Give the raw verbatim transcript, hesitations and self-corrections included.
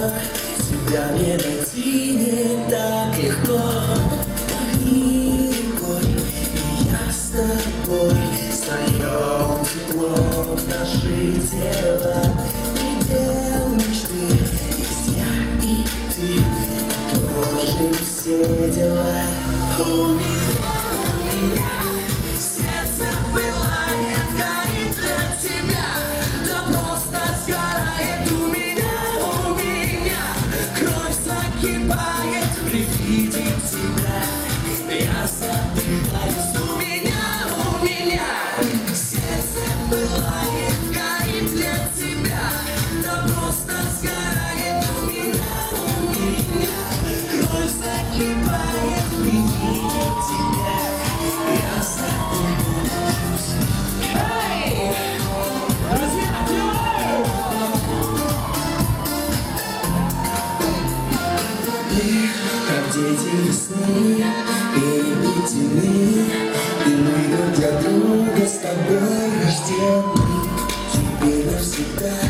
Тебя не найти не так легко. И рекой, и я с тобой сольем тепло в наши тела. Предел мечты, есть я и ты, тоже все дела. У меня, у меня сердце пылает, горит для тебя. Да просто сгорает у меня, у меня кровь закипает при виде тебя. Я забываюсь, у меня, у меня сердце пылает, горит для тебя. Да просто сгорает у меня, у меня кровь закипает при виде тебя. Я забываюсь. Эй! Друзья, как дети весны, переплетены, и мы друг для друга с тобой рождены. Теперь навсегда